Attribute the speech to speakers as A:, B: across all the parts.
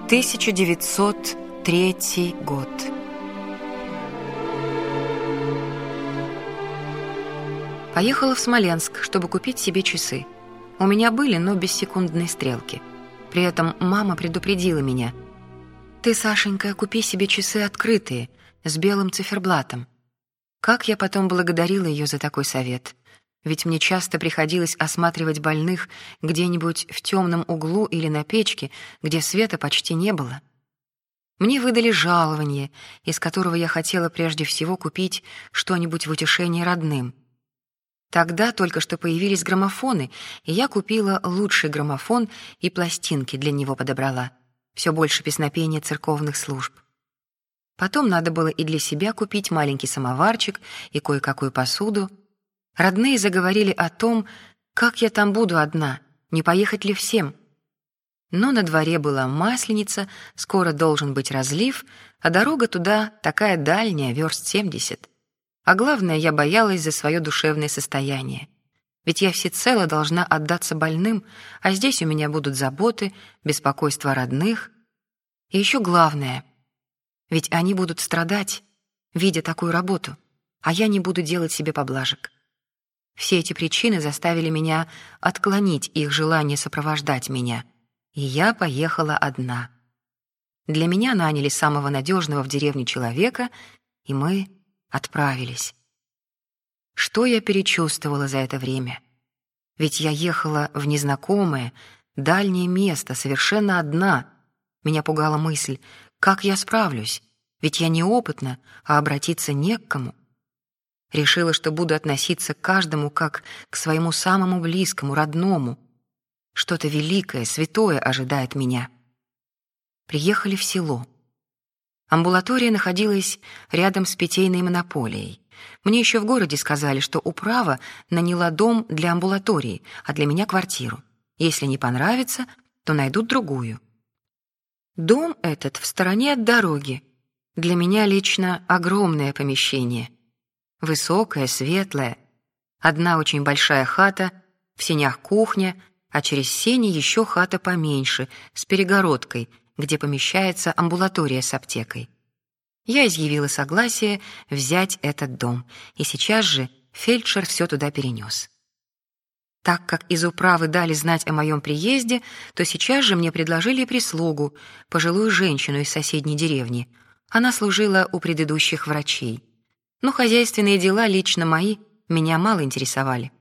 A: 1903 год. Поехала в Смоленск, чтобы купить себе часы. У меня были, но без секундной стрелки. При этом мама предупредила меня: «Ты, Сашенька, купи себе часы открытые, с белым циферблатом». Как я потом благодарила ее за такой совет. Ведь мне часто приходилось осматривать больных где-нибудь в темном углу или на печке, где света почти не было. Мне выдали жалование, из которого я хотела прежде всего купить что-нибудь в утешение родным. Тогда только что появились граммофоны, и я купила лучший граммофон и пластинки для него подобрала. Все больше песнопения церковных служб. Потом надо было и для себя купить маленький самоварчик и кое-какую посуду. Родные заговорили о том, как я там буду одна, не поехать ли всем. Но на дворе была Масленица, скоро должен быть разлив, а дорога туда такая дальняя, верст 70. А главное, я боялась за свое душевное состояние. Ведь я всецело должна отдаться больным, а здесь у меня будут заботы, беспокойство родных. И еще главное, ведь они будут страдать, видя такую работу, а я не буду делать себе поблажек. Все эти причины заставили меня отклонить их желание сопровождать меня, и я поехала одна. Для меня наняли самого надежного в деревне человека, и мы отправились. Что я перечувствовала за это время? Ведь я ехала в незнакомое, дальнее место, совершенно одна. Меня пугала мысль, как я справлюсь, ведь я неопытна, а обратиться не к кому. Решила, что буду относиться к каждому как к своему самому близкому, родному. Что-то великое, святое ожидает меня. Приехали в село. Амбулатория находилась рядом с питейной монополией. Мне еще в городе сказали, что управа наняла дом для амбулатории, а для меня квартиру. Если не понравится, то найдут другую. Дом этот в стороне от дороги. Для меня лично огромное помещение. Высокая, светлая. Одна очень большая хата, в сенях кухня, а через сени еще хата поменьше, с перегородкой, где помещается амбулатория с аптекой. Я изъявила согласие взять этот дом, и сейчас же фельдшер все туда перенес. Так как из управы дали знать о моем приезде, то сейчас же мне предложили прислугу, пожилую женщину из соседней деревни. Она служила у предыдущих врачей. Но хозяйственные дела, лично мои, меня мало интересовали.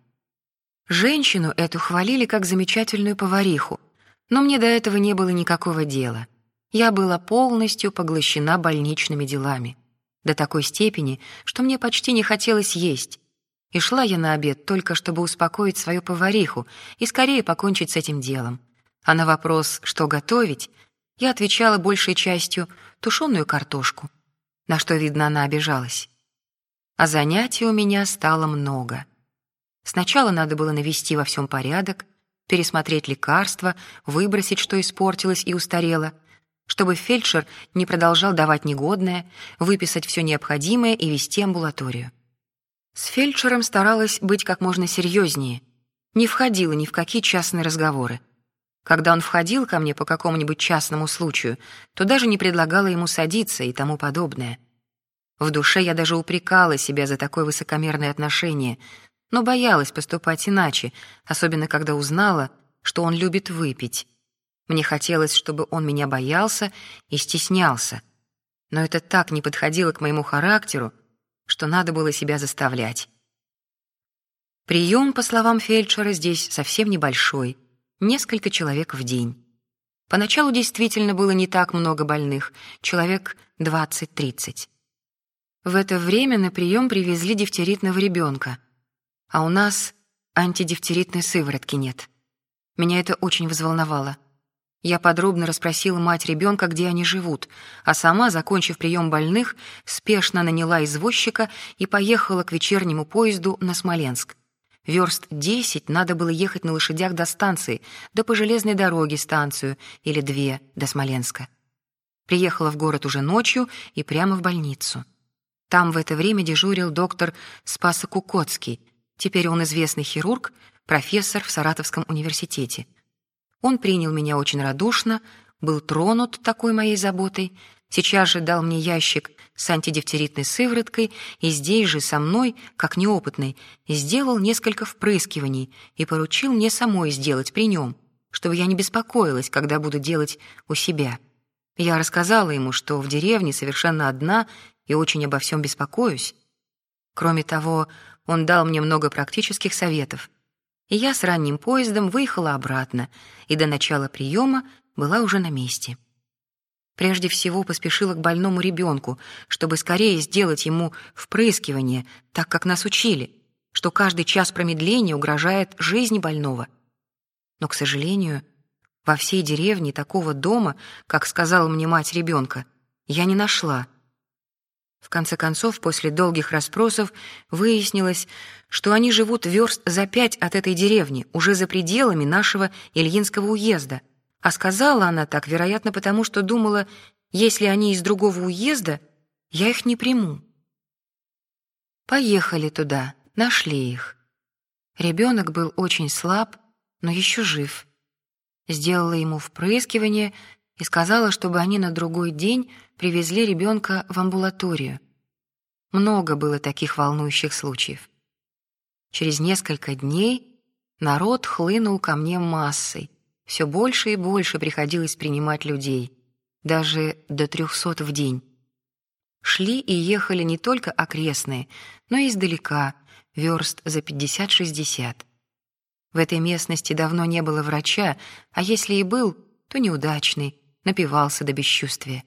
A: Женщину эту хвалили как замечательную повариху, но мне до этого не было никакого дела. Я была полностью поглощена больничными делами, до такой степени, что мне почти не хотелось есть. И шла я на обед только чтобы успокоить свою повариху и скорее покончить с этим делом. А на вопрос, что готовить, я отвечала большей частью тушеную картошку, на что, видно, она обижалась. А занятий у меня стало много. Сначала надо было навести во всем порядок, пересмотреть лекарства, выбросить, что испортилось и устарело, чтобы фельдшер не продолжал давать негодное, выписать все необходимое и вести амбулаторию. С фельдшером старалась быть как можно серьезнее, не входила ни в какие частные разговоры. Когда он входил ко мне по какому-нибудь частному случаю, то даже не предлагала ему садиться и тому подобное. В душе я даже упрекала себя за такое высокомерное отношение, но боялась поступать иначе, особенно когда узнала, что он любит выпить. Мне хотелось, чтобы он меня боялся и стеснялся, но это так не подходило к моему характеру, что надо было себя заставлять. Прием, по словам фельдшера, здесь совсем небольшой, несколько человек в день. Поначалу действительно было не так много больных, человек 20-30. В это время на прием привезли дифтеритного ребенка, а у нас антидифтеритной сыворотки нет. Меня это очень взволновало. Я подробно расспросила мать ребенка, где они живут, а сама, закончив прием больных, спешно наняла извозчика и поехала к вечернему поезду на Смоленск. Верст 10 надо было ехать на лошадях до станции, да по железной дороге станцию или 2 до Смоленска. Приехала в город уже ночью и прямо в больницу. Там в это время дежурил доктор Спасо-Кукоцкий. Теперь он известный хирург, профессор в Саратовском университете. Он принял меня очень радушно, был тронут такой моей заботой, сейчас же дал мне ящик с антидифтеритной сывороткой и здесь же со мной, как неопытный, сделал несколько впрыскиваний и поручил мне самой сделать при нем, чтобы я не беспокоилась, когда буду делать у себя. Я рассказала ему, что в деревне совершенно одна и очень обо всем беспокоюсь. Кроме того, он дал мне много практических советов, и я с ранним поездом выехала обратно и до начала приема была уже на месте. Прежде всего поспешила к больному ребенку, чтобы скорее сделать ему впрыскивание, так как нас учили, что каждый час промедления угрожает жизни больного. Но, к сожалению, во всей деревне такого дома, как сказала мне мать ребенка, я не нашла. В конце концов, после долгих расспросов выяснилось, что они живут верст за 5 от этой деревни, уже за пределами нашего Ильинского уезда. А сказала она так, вероятно, потому что думала, если они из другого уезда, я их не приму. Поехали туда, нашли их. Ребенок был очень слаб, но еще жив. Сделала ему впрыскивание и сказала, чтобы они на другой день привезли ребенка в амбулаторию. Много было таких волнующих случаев. Через несколько дней народ хлынул ко мне массой. Все больше и больше приходилось принимать людей, даже до 300 в день. Шли и ехали не только окрестные, но и издалека, верст за 50-60. В этой местности давно не было врача, а если и был, то неудачный, напивался до бесчувствия.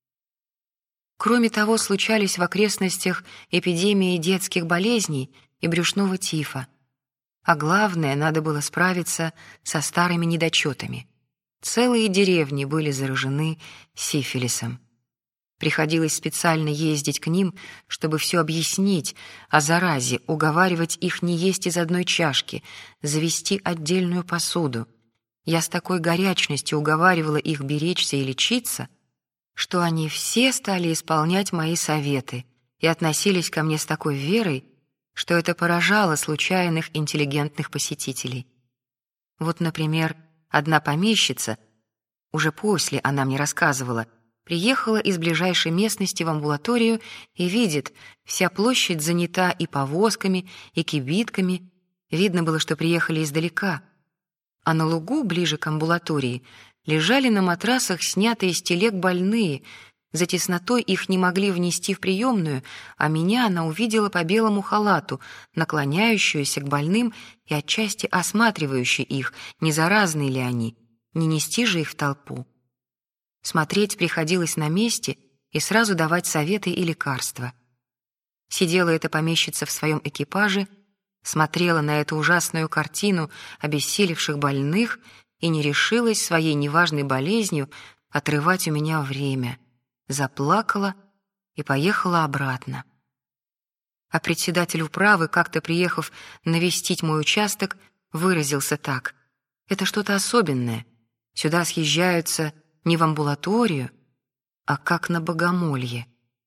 A: Кроме того, случались в окрестностях эпидемии детских болезней и брюшного тифа. А главное, надо было справиться со старыми недочетами. Целые деревни были заражены сифилисом. Приходилось специально ездить к ним, чтобы все объяснить о заразе, уговаривать их не есть из одной чашки, завести отдельную посуду. Я с такой горячностью уговаривала их беречься и лечиться, что они все стали исполнять мои советы и относились ко мне с такой верой, что это поражало случайных интеллигентных посетителей. Вот, например, одна помещица, уже после она мне рассказывала, приехала из ближайшей местности в амбулаторию и видит, вся площадь занята и повозками, и кибитками. Видно было, что приехали издалека. А на лугу, ближе к амбулатории, лежали на матрасах снятые с телег больные. За теснотой их не могли внести в приемную, а меня она увидела по белому халату, наклоняющуюся к больным и отчасти осматривающую их, не заразны ли они, не нести же их в толпу. Смотреть приходилось на месте и сразу давать советы и лекарства. Сидела эта помещица в своем экипаже, смотрела на эту ужасную картину обессилевших больных и не решилась своей неважной болезнью отрывать у меня время. Заплакала и поехала обратно. А председатель управы, как-то приехав навестить мой участок, выразился так: «Это что-то особенное. Сюда съезжаются не в амбулаторию, а как на богомолье».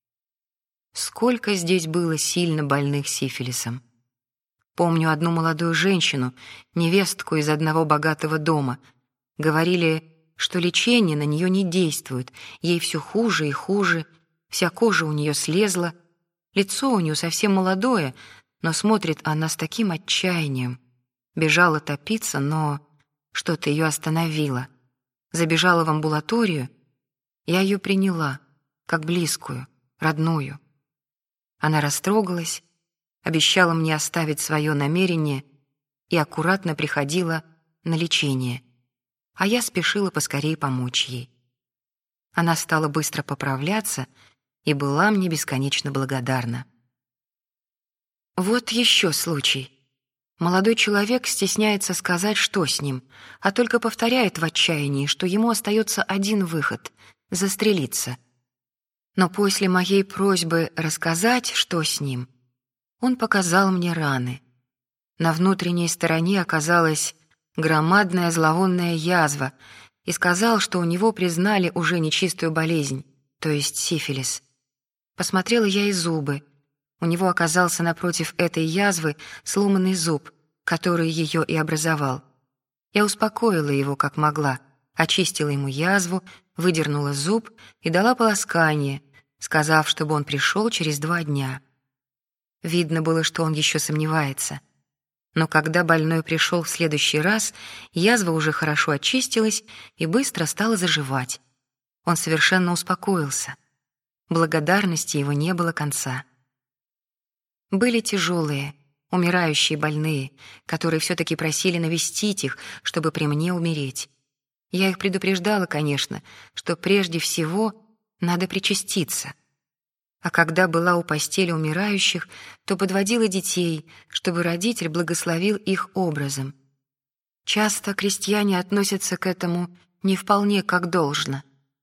A: Сколько здесь было сильно больных сифилисом. Помню одну молодую женщину, невестку из одного богатого дома. Говорили, что лечение на нее не действует, ей все хуже и хуже, вся кожа у нее слезла, лицо у нее совсем молодое, но смотрит она с таким отчаянием. Бежала топиться, но что-то ее остановило. Забежала в амбулаторию, я ее приняла, как близкую, родную. Она растрогалась, обещала мне оставить свое намерение и аккуратно приходила на лечение, а я спешила поскорее помочь ей. Она стала быстро поправляться и была мне бесконечно благодарна. Вот еще случай. Молодой человек стесняется сказать, что с ним, а только повторяет в отчаянии, что ему остается один выход — застрелиться. Но после моей просьбы рассказать, что с ним, он показал мне раны. На внутренней стороне оказалась громадная зловонная язва и сказал, что у него признали уже нечистую болезнь, то есть сифилис. Посмотрела я и зубы. У него оказался напротив этой язвы сломанный зуб, который ее и образовал. Я успокоила его как могла очистила ему язву, выдернула зуб и дала полоскание, сказав, чтобы он пришел через 2 дня. Видно было, что он еще сомневается. Но когда больной пришел в следующий раз, язва уже хорошо очистилась и быстро стала заживать. Он совершенно успокоился. Благодарности его не было конца. Были тяжелые, умирающие больные, которые все-таки просили навестить их, чтобы при мне умереть. Я их предупреждала, конечно, что прежде всего надо причаститься. А когда была у постели умирающих, то подводила детей, чтобы родитель благословил их образом. Часто крестьяне относятся к этому не вполне как должно.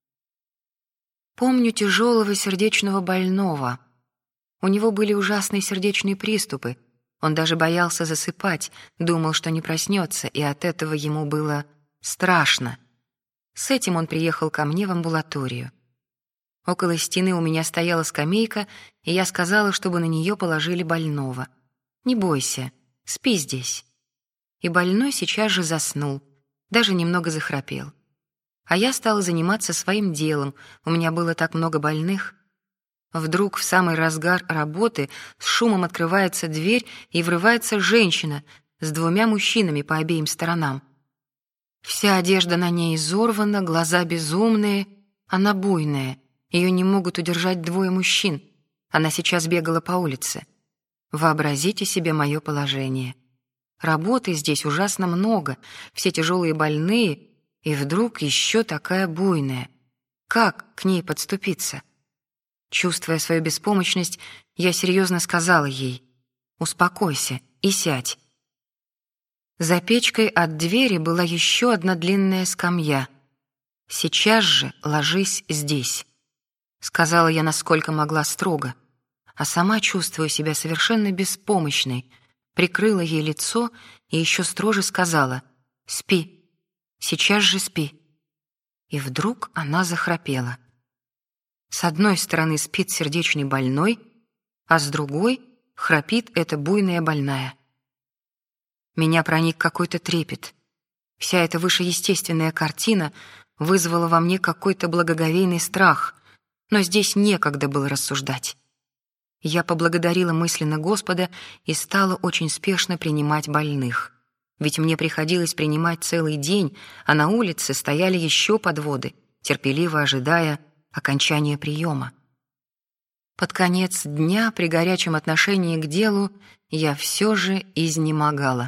A: Помню тяжелого сердечного больного. У него были ужасные сердечные приступы. Он даже боялся засыпать, думал, что не проснется, и от этого ему было страшно. С этим он приехал ко мне в амбулаторию. Около стены у меня стояла скамейка, и я сказала, чтобы на нее положили больного. «Не бойся, спи здесь». И больной сейчас же заснул, даже немного захрапел. А я стала заниматься своим делом, у меня было так много больных. Вдруг в самый разгар работы с шумом открывается дверь, и врывается женщина с 2 мужчинами по обеим сторонам. Вся одежда на ней изорвана, глаза безумные, она буйная. Ее не могут удержать 2 мужчин. Она сейчас бегала по улице. Вообразите себе мое положение. Работы здесь ужасно много, все тяжелые больные, и вдруг еще такая буйная. Как к ней подступиться? Чувствуя свою беспомощность, я серьезно сказала ей: «Успокойся и сядь». За печкой от двери была еще одна длинная скамья. «Сейчас же ложись здесь», — сказала я, насколько могла строго, а сама, чувствуя себя совершенно беспомощной, прикрыла ей лицо и еще строже сказала: «Спи, сейчас же спи». И вдруг она захрапела. С одной стороны спит сердечный больной, а с другой храпит эта буйная больная. Меня проник какой-то трепет. Вся эта вышеестественная картина вызвала во мне какой-то благоговейный страх, но здесь некогда было рассуждать. Я поблагодарила мысленно Господа и стала очень спешно принимать больных. Ведь мне приходилось принимать целый день, а на улице стояли еще подводы, терпеливо ожидая окончания приема. Под конец дня, при горячем отношении к делу, я все же изнемогала.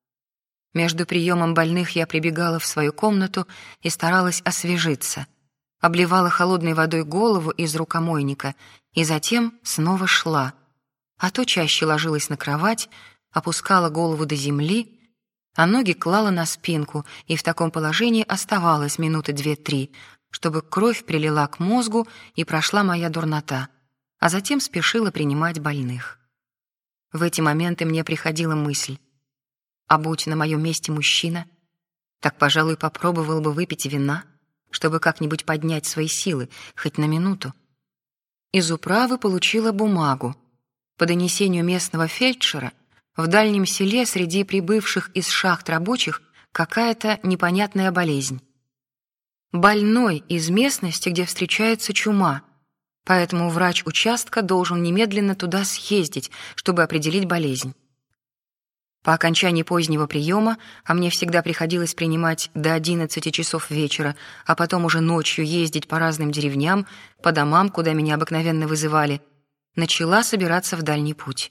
A: Между приемом больных я прибегала в свою комнату и старалась освежиться, обливала холодной водой голову из рукомойника и затем снова шла, а то чаще ложилась на кровать, опускала голову до земли, а ноги клала на спинку и в таком положении оставалась минуты 2-3, чтобы кровь прилила к мозгу и прошла моя дурнота, а затем спешила принимать больных. В эти моменты мне приходила мысль: а будь на моем месте мужчина, так, пожалуй, попробовал бы выпить вина, чтобы как-нибудь поднять свои силы, хоть на минуту. Из управы получила бумагу. По донесению местного фельдшера, в дальнем селе среди прибывших из шахт рабочих какая-то непонятная болезнь. Больной из местности, где встречается чума, поэтому врач участка должен немедленно туда съездить, чтобы определить болезнь. По окончании позднего приема, а мне всегда приходилось принимать до 11 часов вечера, а потом уже ночью ездить по разным деревням, по домам, куда меня обыкновенно вызывали, начала собираться в дальний путь.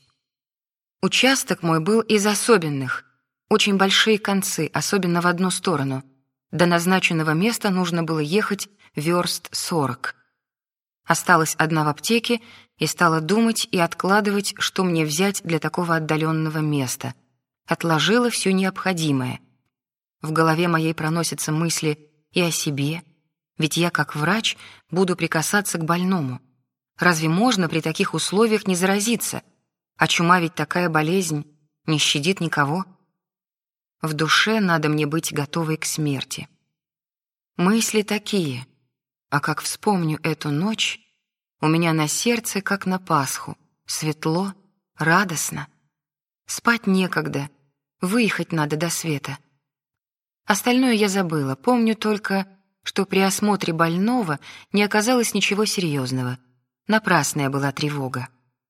A: Участок мой был из особенных, очень большие концы, особенно в одну сторону. До назначенного места нужно было ехать верст 40. Осталась одна в аптеке, и стала думать и откладывать, что мне взять для такого отдаленного места. Отложила все необходимое. В голове моей проносятся мысли и о себе, ведь я, как врач, буду прикасаться к больному. Разве можно при таких условиях не заразиться? А чума ведь такая болезнь, не щадит никого. В душе надо мне быть готовой к смерти. Мысли такие, а как вспомню эту ночь, у меня на сердце, как на Пасху, светло, радостно. Спать некогда, выехать надо до света. Остальное я забыла, помню только, что при осмотре больного не оказалось ничего серьезного. Напрасная была тревога.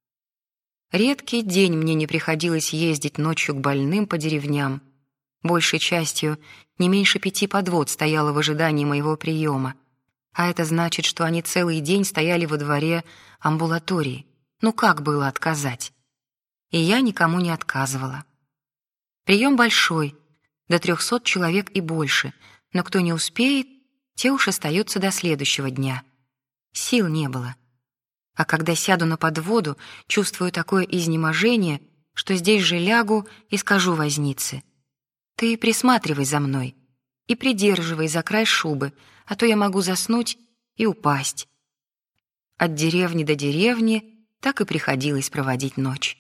A: Редкий день мне не приходилось ездить ночью к больным по деревням. Большей частью не меньше 5 подвод стояло в ожидании моего приема. А это значит, что они целый день стояли во дворе амбулатории. Ну как было отказать? И я никому не отказывала. Прием большой, до 300 человек и больше, но кто не успеет, те уж остаются до следующего дня. Сил не было. А когда сяду на подводу, чувствую такое изнеможение, что здесь же лягу и скажу вознице: «Ты присматривай за мной и придерживай за край шубы, а то я могу заснуть и упасть». От деревни до деревни так и приходилось проводить ночь.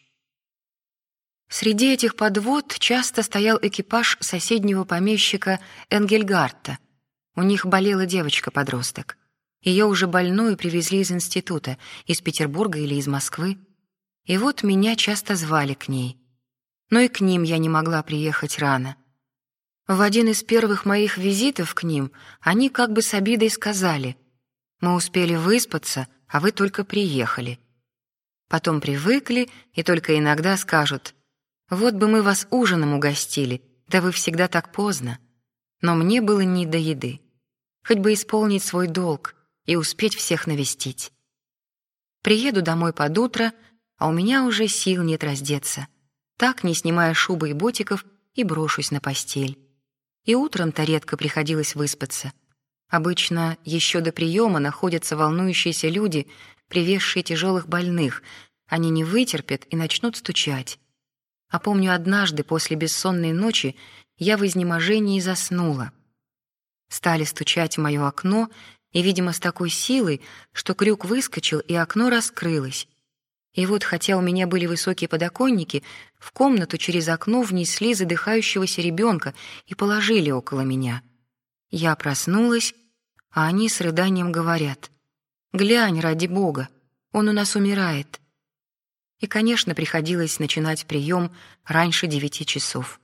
A: Среди этих подвод часто стоял экипаж соседнего помещика Энгельгарта. У них болела девочка-подросток. Ее уже больную привезли из института, из Петербурга или из Москвы. И вот меня часто звали к ней. Но и к ним я не могла приехать рано. В один из первых моих визитов к ним они как бы с обидой сказали: «Мы успели выспаться, а вы только приехали». Потом привыкли и только иногда скажут: «Вот бы мы вас ужином угостили, да вы всегда так поздно». Но мне было не до еды. Хоть бы исполнить свой долг и успеть всех навестить. Приеду домой под утро, а у меня уже сил нет раздеться. Так, не снимая шубы и ботиков, и брошусь на постель. И утром-то редко приходилось выспаться. Обычно еще до приема находятся волнующиеся люди, привезшие тяжелых больных. Они не вытерпят и начнут стучать. А помню, однажды после бессонной ночи я в изнеможении заснула. Стали стучать в мое окно, и, видимо, с такой силой, что крюк выскочил, и окно раскрылось. И вот, хотя у меня были высокие подоконники, в комнату через окно внесли задыхающегося ребенка и положили около меня. Я проснулась, а они с рыданием говорят: «Глянь, ради Бога, он у нас умирает». И, конечно, приходилось начинать прием раньше 9 часов.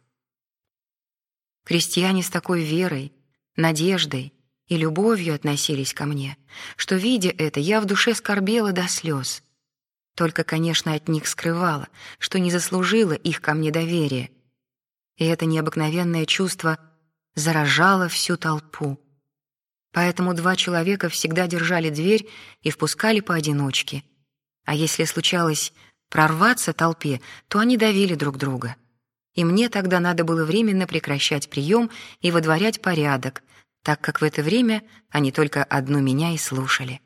A: Крестьяне с такой верой, надеждой и любовью относились ко мне, что, видя это, я в душе скорбела до слез. Только, конечно, от них скрывала, что не заслужила их ко мне доверия. И это необыкновенное чувство заражало всю толпу. Поэтому 2 человека всегда держали дверь и впускали поодиночке. А если случалось прорваться толпе, то они давили друг друга. И мне тогда надо было временно прекращать прием и водворять порядок, так как в это время они только одну меня и слушали.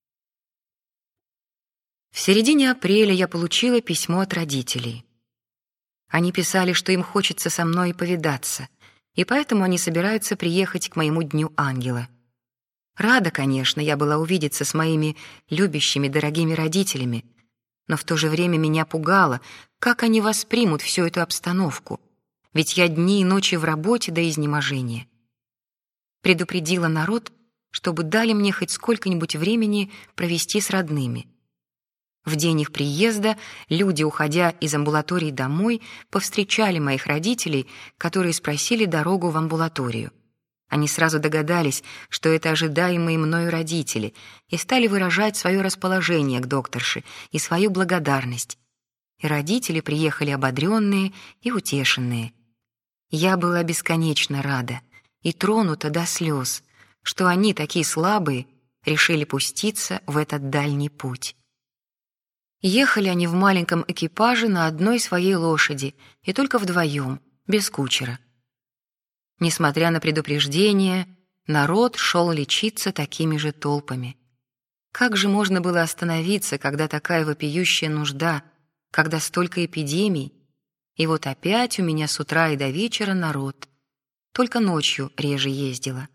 A: В середине апреля я получила письмо от родителей. Они писали, что им хочется со мной повидаться, и поэтому они собираются приехать к моему Дню Ангела. Рада, конечно, я была увидеться с моими любящими, дорогими родителями, но в то же время меня пугало, как они воспримут всю эту обстановку, ведь я дни и ночи в работе до изнеможения. Предупредила народ, чтобы дали мне хоть сколько-нибудь времени провести с родными. В день их приезда люди, уходя из амбулатории домой, повстречали моих родителей, которые спросили дорогу в амбулаторию. Они сразу догадались, что это ожидаемые мною родители, и стали выражать свое расположение к докторше и свою благодарность. И родители приехали ободренные и утешенные. Я была бесконечно рада и тронута до слез, что они, такие слабые, решили пуститься в этот дальний путь. Ехали они в маленьком экипаже на одной своей лошади и только вдвоем, без кучера. Несмотря на предупреждение, народ шел лечиться такими же толпами. Как же можно было остановиться, когда такая вопиющая нужда, когда столько эпидемий? И вот опять у меня с утра и до вечера народ. Только ночью реже ездила.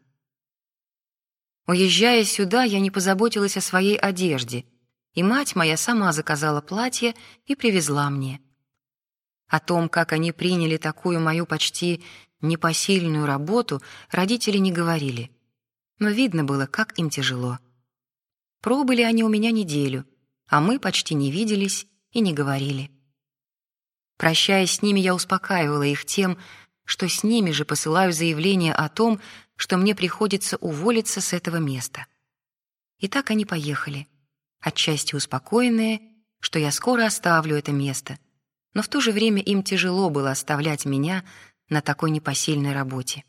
A: Уезжая сюда, я не позаботилась о своей одежде, и мать моя сама заказала платье и привезла мне. О том, как они приняли такую мою почти непосильную работу, родители не говорили, но видно было, как им тяжело. Пробыли они у меня неделю, а мы почти не виделись и не говорили. Прощаясь с ними, я успокаивала их тем, что с ними же посылаю заявление о том, что мне приходится уволиться с этого места. И так они поехали, отчасти успокоенные, что я скоро оставлю это место, но в то же время им тяжело было оставлять меня на такой непосильной работе.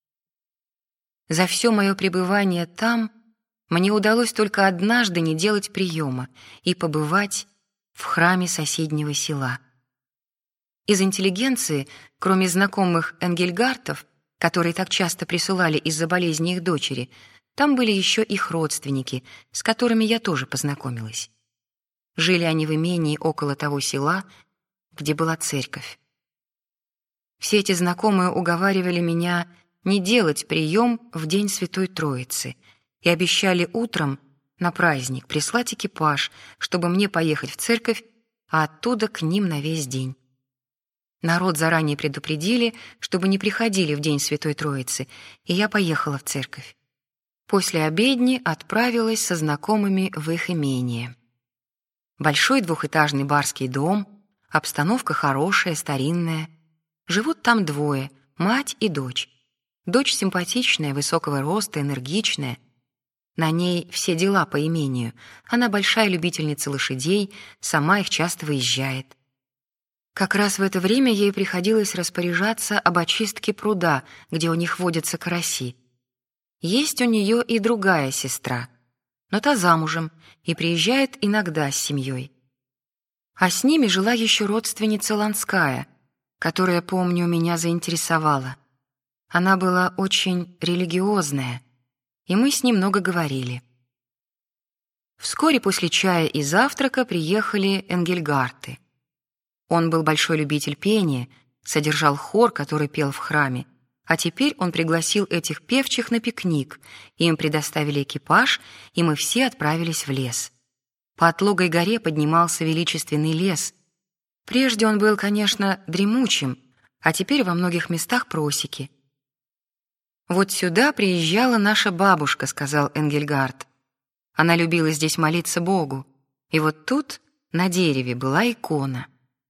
A: За все мое пребывание там мне удалось только однажды не делать приема и побывать в храме соседнего села. Из интеллигенции, кроме знакомых Энгельгартов, которые так часто присылали из-за болезни их дочери, там были еще их родственники, с которыми я тоже познакомилась. Жили они в имении около того села, где была церковь. Все эти знакомые уговаривали меня не делать прием в день Святой Троицы и обещали утром на праздник прислать экипаж, чтобы мне поехать в церковь, а оттуда к ним на весь день. Народ заранее предупредили, чтобы не приходили в день Святой Троицы, и я поехала в церковь. После обедни отправилась со знакомыми в их имение. Большой двухэтажный барский дом, обстановка хорошая, старинная. Живут там двое, мать и дочь. Дочь симпатичная, высокого роста, энергичная. На ней все дела по имению. Она большая любительница лошадей, сама их часто выезжает. Как раз в это время ей приходилось распоряжаться об очистке пруда, где у них водятся караси. Есть у нее и другая сестра, но та замужем и приезжает иногда с семьей. А с ними жила еще родственница Ланская, которая, помню, меня заинтересовала. Она была очень религиозная, и мы с ней много говорили. Вскоре после чая и завтрака приехали Энгельгарты. Он был большой любитель пения, содержал хор, который пел в храме, а теперь он пригласил этих певчих на пикник, им предоставили экипаж, и мы все отправились в лес. По отлогой горе поднимался величественный лес. Прежде он был, конечно, дремучим, а теперь во многих местах просеки. «Вот сюда приезжала наша бабушка», — сказал Энгельгард. «Она любила здесь молиться Богу, и вот тут, на дереве, была икона».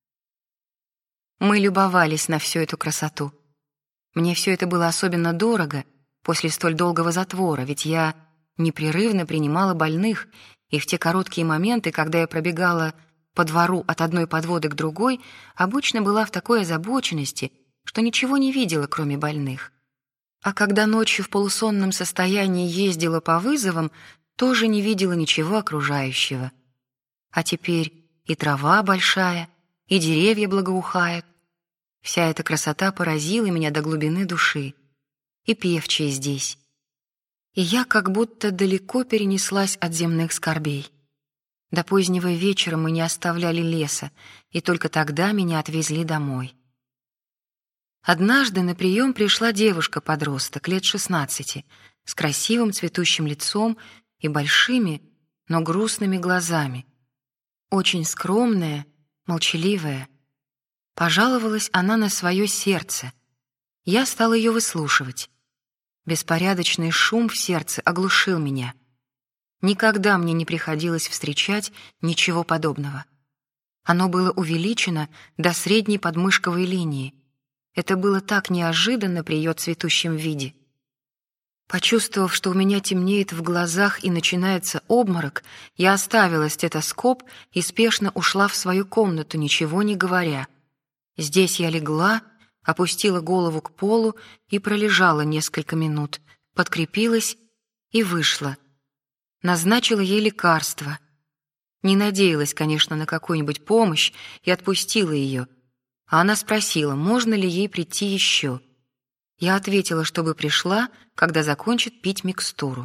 A: Мы любовались на всю эту красоту. Мне все это было особенно дорого после столь долгого затвора, ведь я непрерывно принимала больных, и в те короткие моменты, когда я пробегала по двору от одной подводы к другой, обычно была в такой озабоченности, что ничего не видела, кроме больных. А когда ночью в полусонном состоянии ездила по вызовам, тоже не видела ничего окружающего. А теперь и трава большая, и деревья благоухают. Вся эта красота поразила меня до глубины души. И певчие здесь. И я как будто далеко перенеслась от земных скорбей. До позднего вечера мы не оставляли леса, и только тогда меня отвезли домой. Однажды на прием пришла девушка-подросток, лет 16, с красивым цветущим лицом и большими, но грустными глазами. Очень скромная, молчаливая. Пожаловалась она на свое сердце. Я стала ее выслушивать. Беспорядочный шум в сердце оглушил меня. Никогда мне не приходилось встречать ничего подобного. Оно было увеличено до средней подмышковой линии. Это было так неожиданно при ее цветущем виде. Почувствовав, что у меня темнеет в глазах и начинается обморок, я оставила стетоскоп и спешно ушла в свою комнату, ничего не говоря. Здесь я легла, опустила голову к полу и пролежала несколько минут, подкрепилась и вышла. Назначила ей лекарство. Не надеялась, конечно, на какую-нибудь помощь и отпустила ее. А она спросила, можно ли ей прийти еще. Я ответила, чтобы пришла, когда закончит пить микстуру.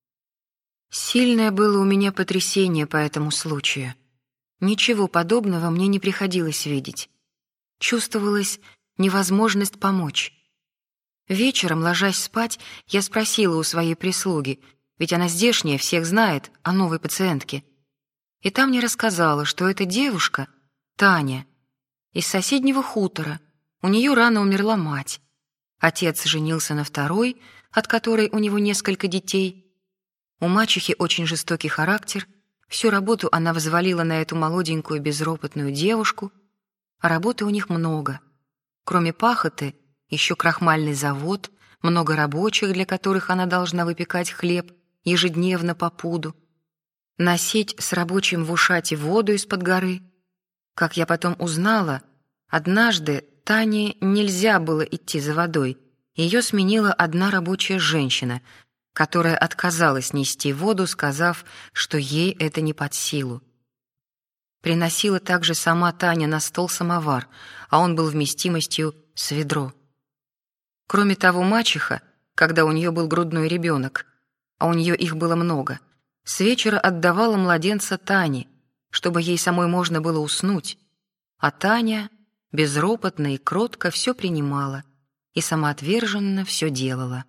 A: Сильное было у меня потрясение по этому случаю. Ничего подобного мне не приходилось видеть. Чувствовалась невозможность помочь. Вечером, ложась спать, я спросила у своей прислуги, ведь она здешняя, всех знает, о новой пациентке. И та мне рассказала, что эта девушка, Таня, из соседнего хутора, у нее рано умерла мать. Отец женился на второй, от которой у него несколько детей. У мачехи очень жестокий характер, всю работу она взвалила на эту молоденькую безропотную девушку, а работы у них много. Кроме пахоты еще крахмальный завод, много рабочих, для которых она должна выпекать хлеб ежедневно по пуду, носить с рабочим в ушате воду из-под горы. Как я потом узнала, однажды Тане нельзя было идти за водой. Ее сменила одна рабочая женщина, которая отказалась нести воду, сказав, что ей это не под силу. Приносила также сама Таня на стол самовар, а он был вместимостью с ведро. Кроме того, мачеха, когда у нее был грудной ребенок, а у нее их было много, с вечера отдавала младенца Тане, чтобы ей самой можно было уснуть, а Таня безропотно и кротко все принимала и самоотверженно все делала.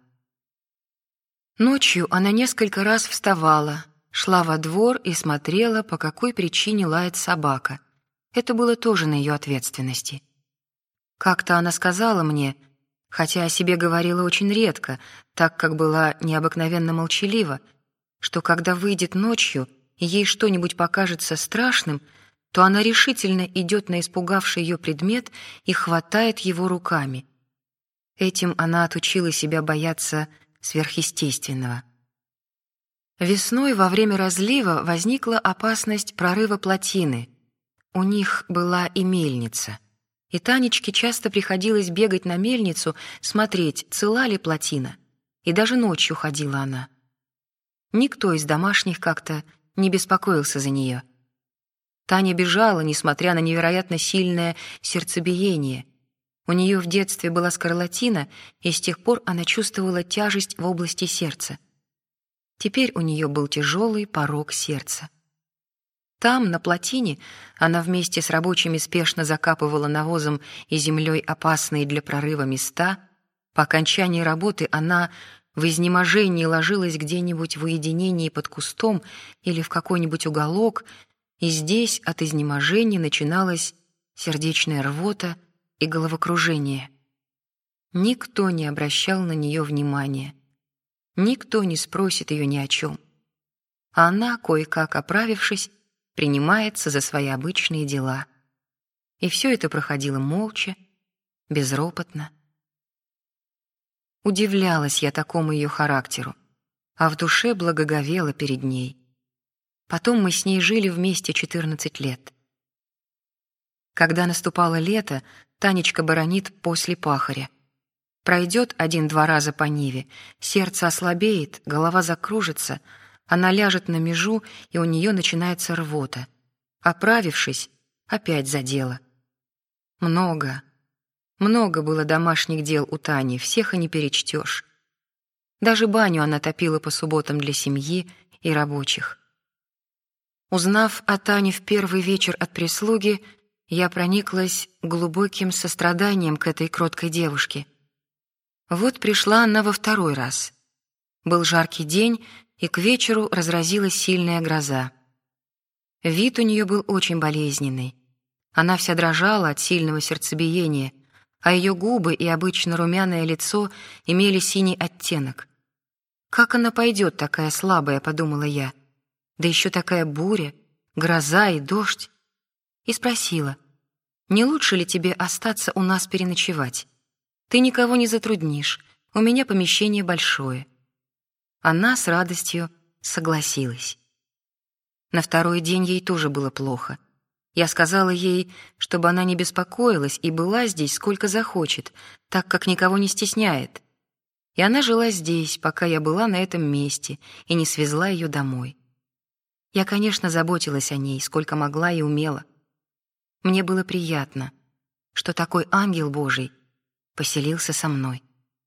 A: Ночью она несколько раз вставала, шла во двор и смотрела, по какой причине лает собака. Это было тоже на ее ответственности. Как-то она сказала мне, хотя о себе говорила очень редко, так как была необыкновенно молчалива, что когда выйдет ночью и ей что-нибудь покажется страшным, то она решительно идет на испугавший ее предмет и хватает его руками. Этим она отучила себя бояться сверхъестественного. Весной во время разлива возникла опасность прорыва плотины. У них была и мельница. И Танечке часто приходилось бегать на мельницу, смотреть, цела ли плотина. И даже ночью ходила она. Никто из домашних как-то не беспокоился за нее. Таня бежала, несмотря на невероятно сильное сердцебиение. У нее в детстве была скарлатина, и с тех пор она чувствовала тяжесть в области сердца. Теперь у нее был тяжелый порок сердца. Там, на плотине, она вместе с рабочими спешно закапывала навозом и землей опасные для прорыва места. По окончании работы она в изнеможении ложилась где-нибудь в уединении под кустом или в какой-нибудь уголок, и здесь от изнеможения начиналась сердечная рвота и головокружение. Никто не обращал на нее внимания. Никто не спросит ее ни о чем. А она, кое-как оправившись, принимается за свои обычные дела. И все это проходило молча, безропотно. Удивлялась я такому ее характеру, а в душе благоговела перед ней. Потом мы с ней жили вместе 14 лет. Когда наступало лето, Танечка баронит после пахаря. Пройдет 1-2 раза по ниве, сердце ослабеет, голова закружится, она ляжет на межу, и у нее начинается рвота. Оправившись, опять за дело. Много было домашних дел у Тани, всех и не перечтешь. Даже баню она топила по субботам для семьи и рабочих. Узнав о Тане в первый вечер от прислуги, я прониклась глубоким состраданием к этой кроткой девушке. Вот пришла она во второй раз. Был жаркий день, и к вечеру разразилась сильная гроза. Вид у нее был очень болезненный. Она вся дрожала от сильного сердцебиения, а ее губы и обычно румяное лицо имели синий оттенок. «Как она пойдет, такая слабая?» — подумала я. «Да еще такая буря, гроза и дождь». И спросила: «Не лучше ли тебе остаться у нас переночевать? Ты никого не затруднишь, у меня помещение большое». Она с радостью согласилась. На второй день ей тоже было плохо. Я сказала ей, чтобы она не беспокоилась и была здесь сколько захочет, так как никого не стесняет. И она жила здесь, пока я была на этом месте, и не свезла ее домой. Я, конечно, заботилась о ней, сколько могла и умела. Мне было приятно, что такой ангел Божий поселился со мной.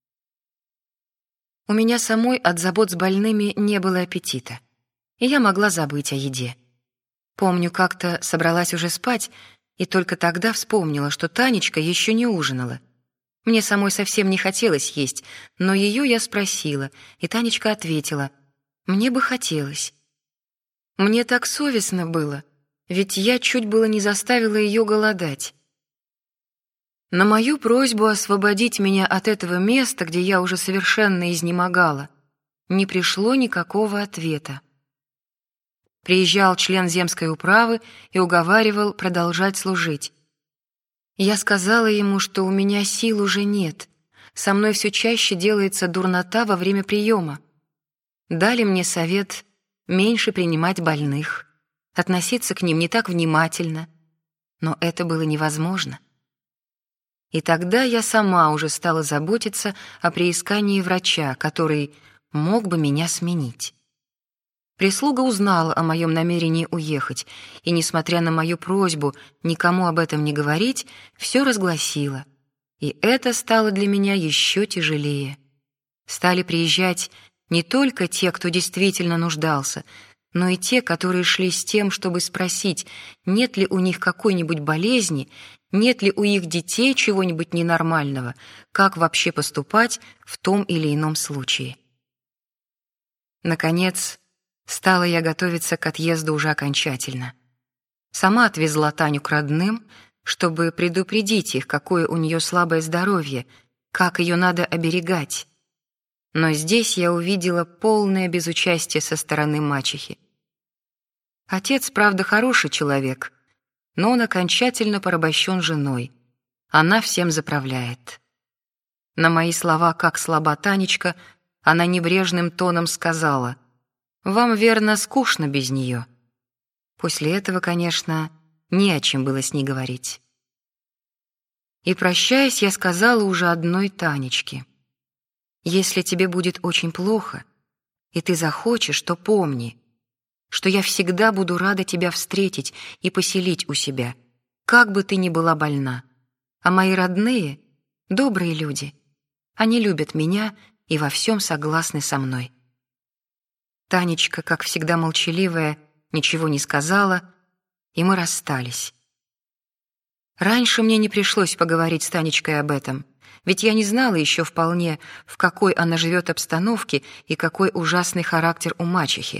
A: У меня самой от забот с больными не было аппетита, и я могла забыть о еде. Помню, как-то собралась уже спать, и только тогда вспомнила, что Танечка еще не ужинала. Мне самой совсем не хотелось есть, но ее я спросила, и Танечка ответила: «Мне бы хотелось». Мне так совестно было, ведь я чуть было не заставила ее голодать. На мою просьбу освободить меня от этого места, где я уже совершенно изнемогала, не пришло никакого ответа. Приезжал член земской управы и уговаривал продолжать служить. Я сказала ему, что у меня сил уже нет, со мной все чаще делается дурнота во время приема. Дали мне совет меньше принимать больных, относиться к ним не так внимательно, но это было невозможно. И тогда я сама уже стала заботиться о приискании врача, который мог бы меня сменить. Прислуга узнала о моем намерении уехать, и, несмотря на мою просьбу никому об этом не говорить, все разгласила. И это стало для меня еще тяжелее. Стали приезжать не только те, кто действительно нуждался, но и те, которые шли с тем, чтобы спросить, нет ли у них какой-нибудь болезни, нет ли у их детей чего-нибудь ненормального, как вообще поступать в том или ином случае. Наконец, стала я готовиться к отъезду уже окончательно. Сама отвезла Таню к родным, чтобы предупредить их, какое у нее слабое здоровье, как ее надо оберегать. Но здесь я увидела полное безучастие со стороны мачехи. Отец, правда, хороший человек, но он окончательно порабощен женой. Она всем заправляет. На мои слова «как слаба Танечка» она небрежным тоном сказала: «Вам, верно, скучно без нее». После этого, конечно, не о чем было с ней говорить. И, прощаясь, я сказала уже одной Танечке: «Если тебе будет очень плохо, и ты захочешь, то помни, что я всегда буду рада тебя встретить и поселить у себя, как бы ты ни была больна. А мои родные — добрые люди. Они любят меня и во всем согласны со мной». Танечка, как всегда молчаливая, ничего не сказала, и мы расстались. Раньше мне не пришлось поговорить с Танечкой об этом, ведь я не знала еще вполне, в какой она живет обстановке и какой ужасный характер у мачехи.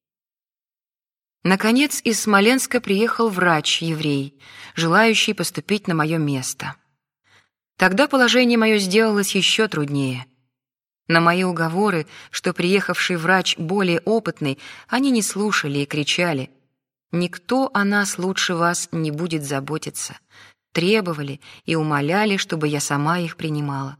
A: Наконец, из Смоленска приехал врач-еврей, желающий поступить на мое место. Тогда положение мое сделалось еще труднее. На мои уговоры, что приехавший врач более опытный, они не слушали и кричали: «Никто о нас лучше вас не будет заботиться», требовали и умоляли, чтобы я сама их принимала.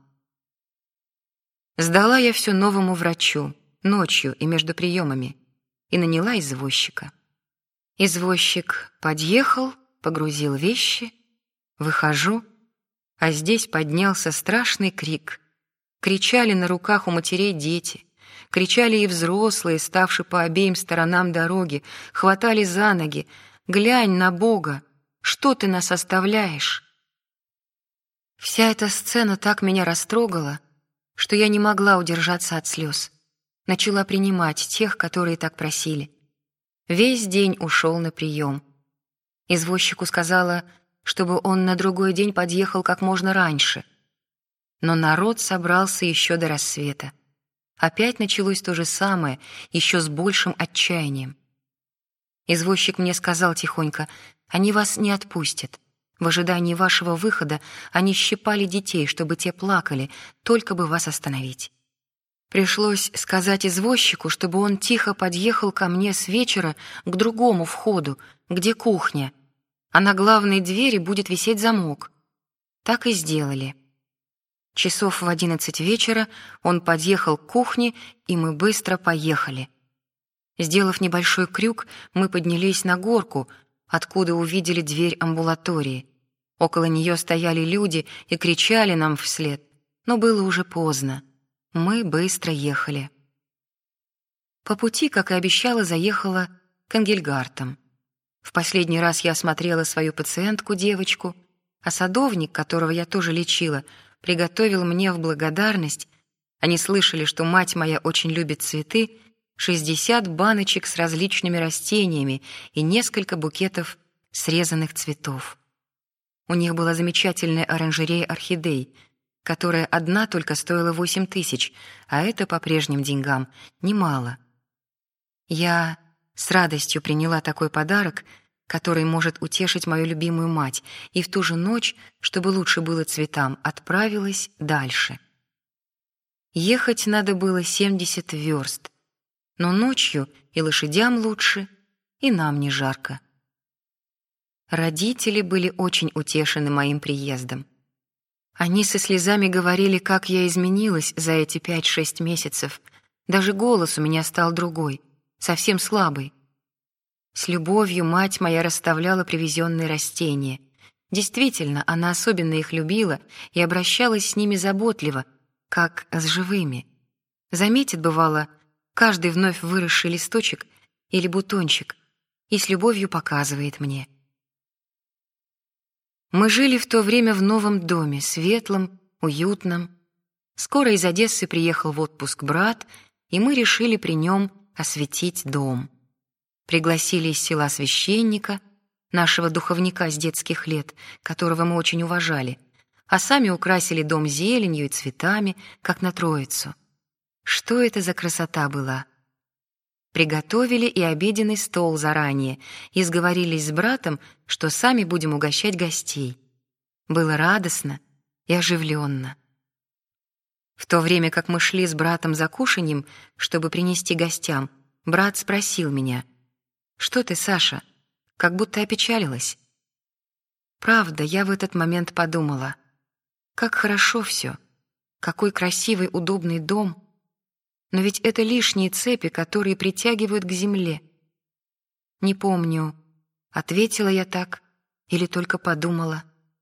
A: Сдала я все новому врачу, ночью и между приемами, и наняла извозчика. Извозчик подъехал, погрузил вещи, выхожу, а здесь поднялся страшный крик. Кричали на руках у матерей дети, кричали и взрослые, ставшие по обеим сторонам дороги, хватали за ноги: «Глянь на Бога! Что ты нас оставляешь?» Вся эта сцена так меня растрогала, что я не могла удержаться от слез. Начала принимать тех, которые так просили. Весь день ушел на прием. Извозчику сказала, чтобы он на другой день подъехал как можно раньше. Но народ собрался еще до рассвета. Опять началось то же самое, еще с большим отчаянием. Извозчик мне сказал тихонько: «Они вас не отпустят. В ожидании вашего выхода они щипали детей, чтобы те плакали, только бы вас остановить». Пришлось сказать извозчику, чтобы он тихо подъехал ко мне с вечера к другому входу, где кухня, а на главной двери будет висеть замок. Так и сделали. Часов в 11 вечера он подъехал к кухне, и мы быстро поехали. Сделав небольшой крюк, мы поднялись на горку, откуда увидели дверь амбулатории. Около нее стояли люди и кричали нам вслед, но было уже поздно. Мы быстро ехали. По пути, как и обещала, заехала к Энгельгартам. В последний раз я осмотрела свою пациентку-девочку, а садовник, которого я тоже лечила, приготовил мне в благодарность, они слышали, что мать моя очень любит цветы, 60 баночек с различными растениями и несколько букетов срезанных цветов. У них была замечательная оранжерея орхидей, которая одна только стоила 8 тысяч, а это по прежним деньгам немало. Я с радостью приняла такой подарок, который может утешить мою любимую мать, и в ту же ночь, чтобы лучше было цветам, отправилась дальше. Ехать надо было 70 верст, но ночью и лошадям лучше, и нам не жарко. Родители были очень утешены моим приездом. Они со слезами говорили, как я изменилась за эти 5-6 месяцев. Даже голос у меня стал другой, совсем слабый. С любовью мать моя расставляла привезенные растения. Действительно, она особенно их любила и обращалась с ними заботливо, как с живыми. Заметит, бывало, каждый вновь выросший листочек или бутончик и с любовью показывает мне. Мы жили в то время в новом доме, светлом, уютном. Скоро из Одессы приехал в отпуск брат, и мы решили при нем осветить дом. Пригласили из села священника, нашего духовника с детских лет, которого мы очень уважали, а сами украсили дом зеленью и цветами, как на Троицу. Что это за красота была! Приготовили и обеденный стол заранее и сговорились с братом, что сами будем угощать гостей. Было радостно и оживленно. В то время как мы шли с братом за кушаньем, чтобы принести гостям, брат спросил меня: «Что ты, Саша, как будто опечалилась?» Правда, я в этот момент подумала: как хорошо все, какой красивый, удобный дом. Но ведь это лишние цепи, которые притягивают к земле. Не помню, ответила я так или только подумала.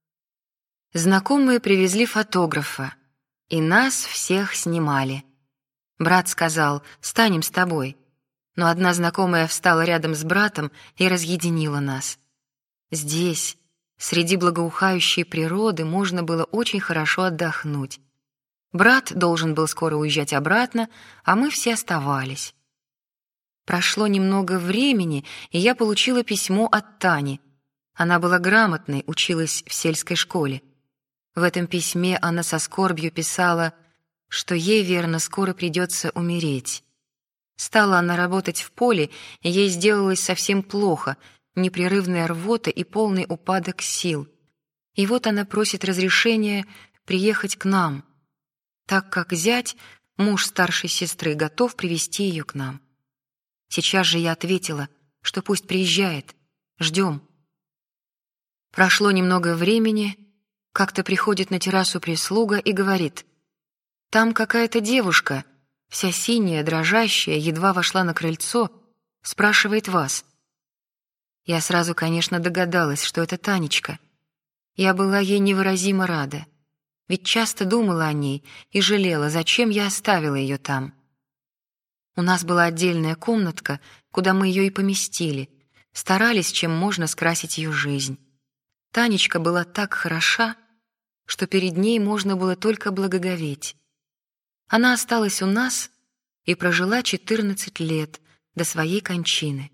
A: Знакомые привезли фотографа, и нас всех снимали. Брат сказал: «Станем с тобой». Но одна знакомая встала рядом с братом и разъединила нас. Здесь, среди благоухающей природы, можно было очень хорошо отдохнуть. Брат должен был скоро уезжать обратно, а мы все оставались. Прошло немного времени, и я получила письмо от Тани. Она была грамотной, училась в сельской школе. В этом письме она со скорбью писала, что ей, верно, скоро придется умереть. Стала она работать в поле, и ей сделалось совсем плохо, непрерывная рвота и полный упадок сил. И вот она просит разрешения приехать к нам, так как зять, муж старшей сестры, готов привезти ее к нам. Сейчас же я ответила, что пусть приезжает, ждем. Прошло немного времени, как-то приходит на террасу прислуга и говорит: «Там какая-то девушка, вся синяя, дрожащая, едва вошла на крыльцо, спрашивает вас». Я сразу, конечно, догадалась, что это Танечка. Я была ей невыразимо рада. Ведь часто думала о ней и жалела, зачем я оставила ее там. У нас была отдельная комнатка, куда мы ее и поместили, старались, чем можно, скрасить ее жизнь. Танечка была так хороша, что перед ней можно было только благоговеть. Она осталась у нас и прожила 14 лет до своей кончины.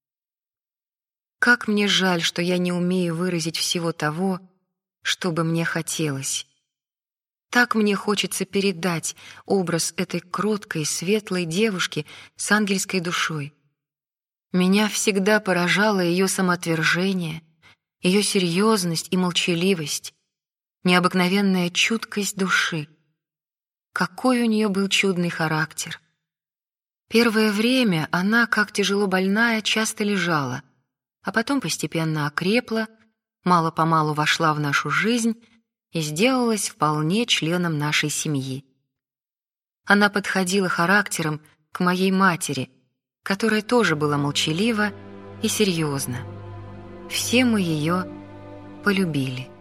A: Как мне жаль, что я не умею выразить всего того, что бы мне хотелось. Так мне хочется передать образ этой кроткой, светлой девушки с ангельской душой. Меня всегда поражало ее самоотвержение, ее серьезность и молчаливость, необыкновенная чуткость души. Какой у нее был чудный характер. Первое время она, как тяжело больная, часто лежала, а потом постепенно окрепла, мало-помалу вошла в нашу жизнь и сделалась вполне членом нашей семьи. Она подходила характером к моей матери, которая тоже была молчалива и серьезна. Все мы ее полюбили.